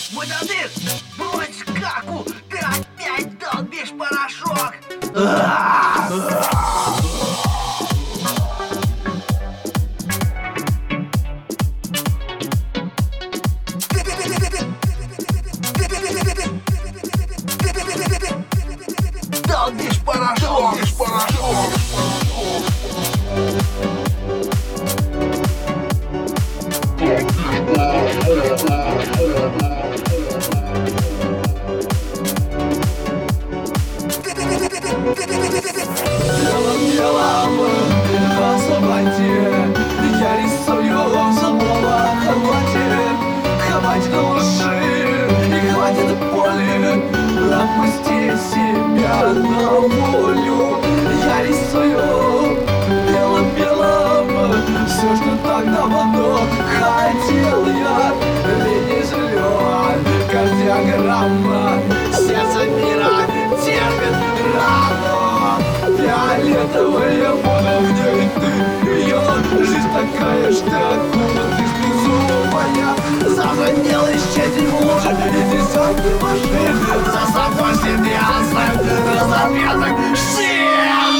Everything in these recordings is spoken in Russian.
Мой додыр, брось каку, ты опять долбишь порошок. Долбишь порошок. Делом в асфальте я рисую злого. Хватит лжи и хватит боли. Отпусти себя на волю. Я рисую белым-белым все, что так давно хотел я. Линий жлет кардиограмма. Сердце мира терпит рану. Фиолетовые волны, ты ее жизнь такая, что откуда ты безумная. Захотел исчезнуть в луже и десятки машин. За собой себе оставь разобьеток шин.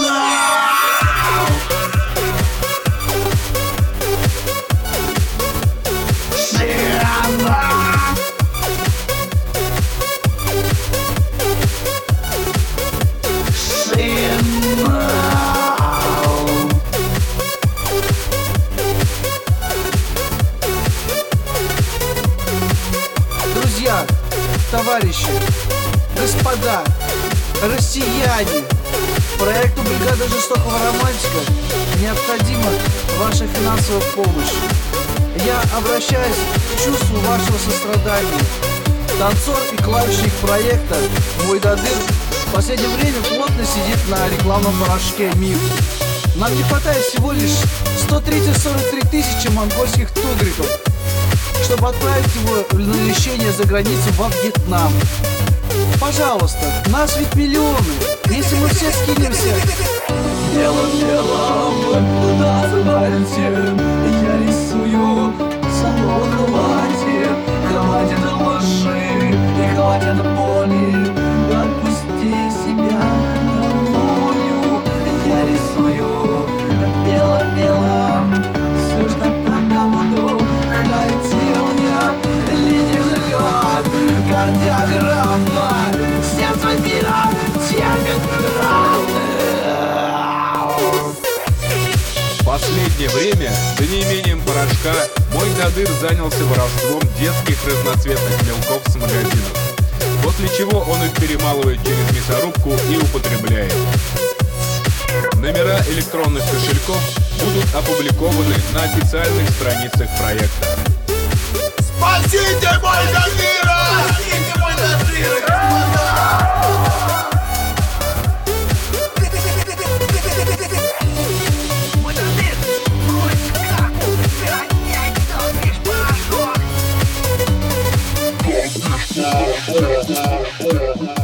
Друзья, товарищи, господа, россияне, проекту «Бригада жестокого романтика» необходима ваша финансовая помощь. Я обращаюсь к чувству вашего сострадания. Танцор и клавишник проекта «Мой додыр» в последнее время плотно сидит на рекламном порошке «Миф». Нам не хватает всего лишь 143 тысячи монгольских тугриков, чтобы отправить его на лечение за границу во Вьетнам. Пожалуйста, нас ведь миллионы. Если мы все скинемся... Делом на асфальте я рисую самого. Хватит лжи и хватит боли. Отпусти себя на волю. Я рисую белым-белым все, что так давно хотел я. Линий жлет кардиограмма. Сердце мира терпит раны. В последнее время за неимением порошка мой додыр занялся воровством детских разноцветных мелков с магазинов, после чего он их перемалывает через мясорубку и употребляет. Номера электронных кошельков будут опубликованы на официальных страницах проекта. Спасите мой додыр! Спасите мой додыр, господа! Мой додыр, брось каку, ты опять долбишь порошок. Долбишь порошок.